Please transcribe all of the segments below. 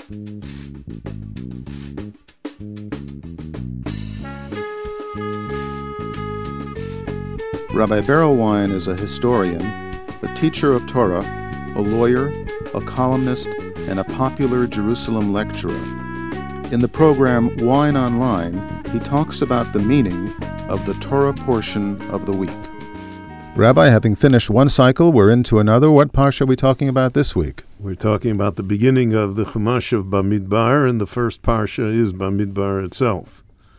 Rabbi Berelwein is a historian, a teacher of Torah, a lawyer, a columnist, and a popular Jerusalem lecturer. In the program Wine Online, he talks about the meaning of the Torah portion of the week. Rabbi, having finished one cycle, we're into another. What parsha are we talking about this week? We're talking about the beginning of the Chumash of Bamidbar, and the first parsha is Bamidbar itself.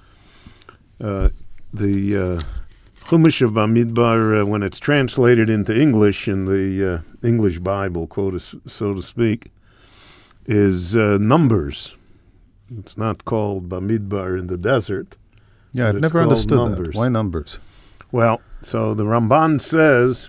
The Chumash of Bamidbar, when it's translated into English in the English Bible, quote, so to speak, is Numbers. It's not called Bamidbar in the desert. Yeah, I've never understood that. Why Numbers? Well, so the Ramban says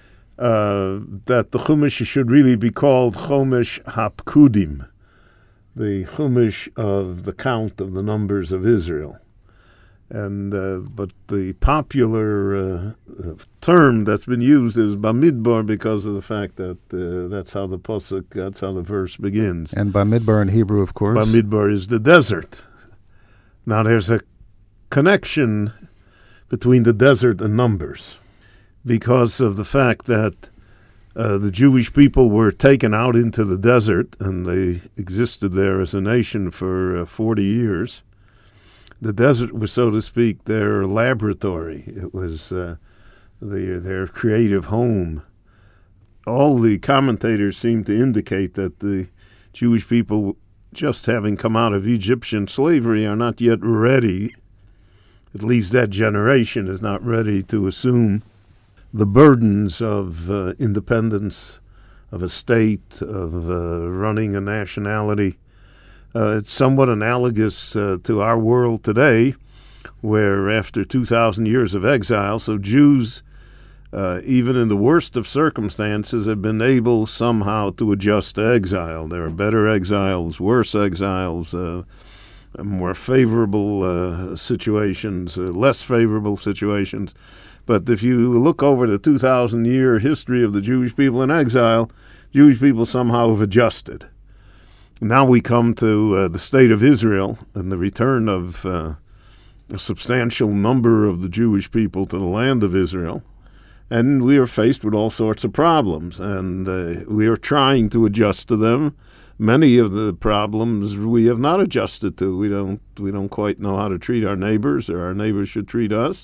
that the Chumash should really be called Chumash HaPkudim, the Chumash of the count of the numbers of Israel. And but the popular term that's been used is Bamidbar because of the fact that that's how the pasuk, that's how the verse begins. And Bamidbar in Hebrew, of course. Bamidbar is the desert. Now there's a connection between the desert and Numbers because of the fact that the Jewish people were taken out into the desert and they existed there as a nation for 40 years. The desert was, so to speak, their laboratory. It was their creative home. All the commentators seem to indicate that the Jewish people, just having come out of Egyptian slavery, are not yet ready, at least that generation is not ready to assume the burdens of independence, of a state, of running a nationality. It's somewhat analogous to our world today, where after 2,000 years of exile, so Jews, even in the worst of circumstances, have been able somehow to adjust to exile. There are better exiles, worse exiles, more favorable situations, less favorable situations. But if you look over the 2,000-year history of the Jewish people in exile, Jewish people somehow have adjusted. Now we come to the state of Israel and the return of a substantial number of the Jewish people to the land of Israel. And we are faced with all sorts of problems, and we are trying to adjust to them. Many of the problems we have not adjusted to. We don't quite know how to treat our neighbors, or our neighbors should treat us.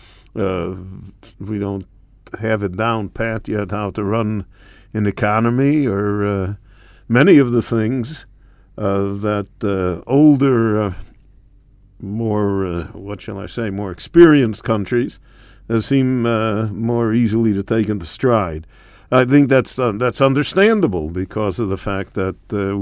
We don't have it down pat yet how to run an economy, or many of the things that older, more, more experienced countries seem more easily to take into stride. I think that's understandable because of the fact that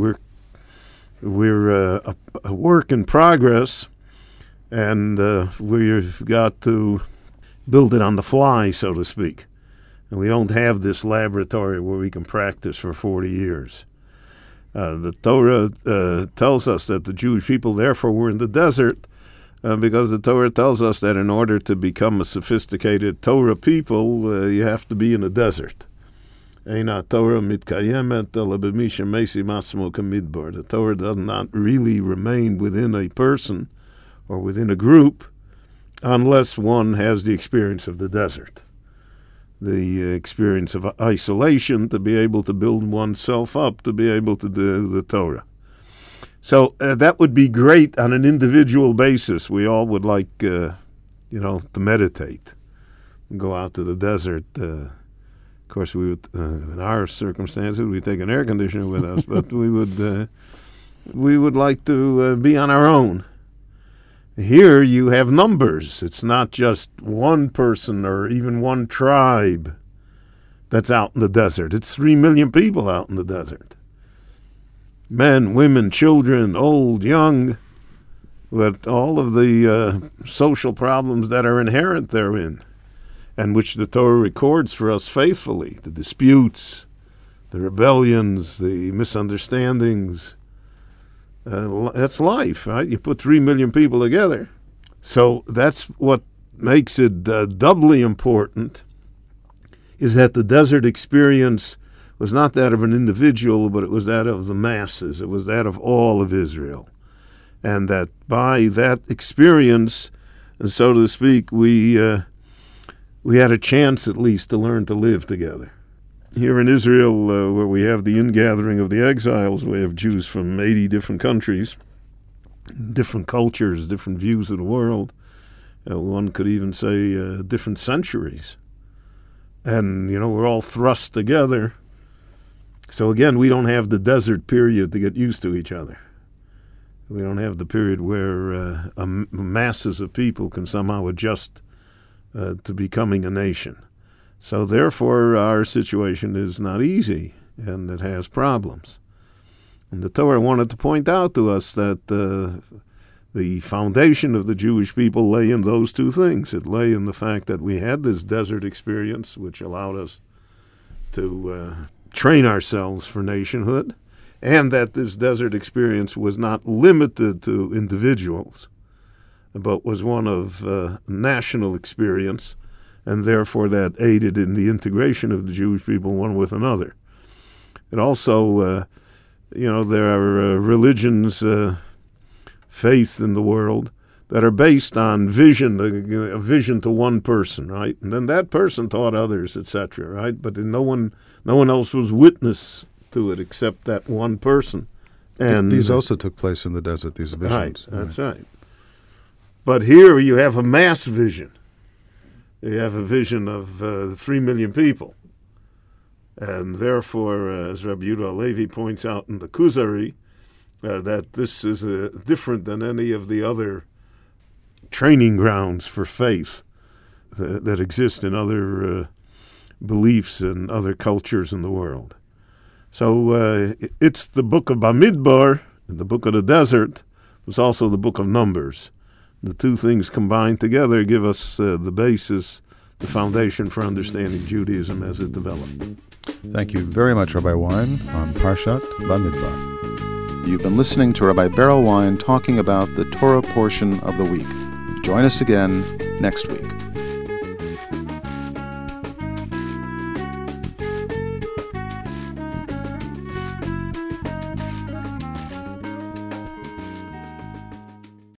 we're a work in progress, and we've got to build it on the fly, so to speak. And we don't have this laboratory where we can practice for 40 years. The Torah tells us that the Jewish people, therefore, were in the desert because the Torah tells us that in order to become a sophisticated Torah people, you have to be in a desert. The Torah does not really remain within a person or within a group unless one has the experience of the desert, the experience of isolation, to be able to build oneself up, to be able to do the Torah. So that would be great on an individual basis. We all would like, to meditate and go out to the desert. Of course, we would, in our circumstances, we'd take an air conditioner with us, but we would like to be on our own. Here you have numbers. It's not just one person or even one tribe that's out in the desert. It's 3 million people out in the desert. Men, women, children, old, young, with all of the social problems that are inherent therein, and which the Torah records for us faithfully, the disputes, the rebellions, the misunderstandings. That's life, right? You put 3 million people together. So that's what makes it doubly important, is that the desert experience was not that of an individual, but it was that of the masses. It was that of all of Israel. And that by that experience, and so to speak, we had a chance at least to learn to live together. Here in Israel, where we have the ingathering of the exiles, we have Jews from 80 different countries, different cultures, different views of the world. One could even say different centuries. And, we're all thrust together. So again, we don't have the desert period to get used to each other. We don't have the period where masses of people can somehow adjust to becoming a nation. So therefore, our situation is not easy, and it has problems. And the Torah wanted to point out to us that the foundation of the Jewish people lay in those two things. It lay in the fact that we had this desert experience, which allowed us to train ourselves for nationhood, and that this desert experience was not limited to individuals, but was one of national experience, and therefore that aided in the integration of the Jewish people one with another. It also, there are religions, faiths in the world that are based on vision, a vision to one person, right? And then that person taught others, etc., right? But no one else was witness to it except that one person. And these also took place in the desert, these visions. Right, that's right. But here you have a mass vision. You have a vision of 3 million people. And therefore, as Rabbi Yehuda Halevi points out in the Kuzari, that this is different than any of the other training grounds for faith that exist in other beliefs and other cultures in the world. So it's the book of Bamidbar, the book of the desert. It's also the book of Numbers. The two things combined together give us the basis, the foundation for understanding Judaism as it developed. Thank you very much, Rabbi Wein, on Parshat Bamidbar. You've been listening to Rabbi Beryl Wein talking about the Torah portion of the week. Join us again next week.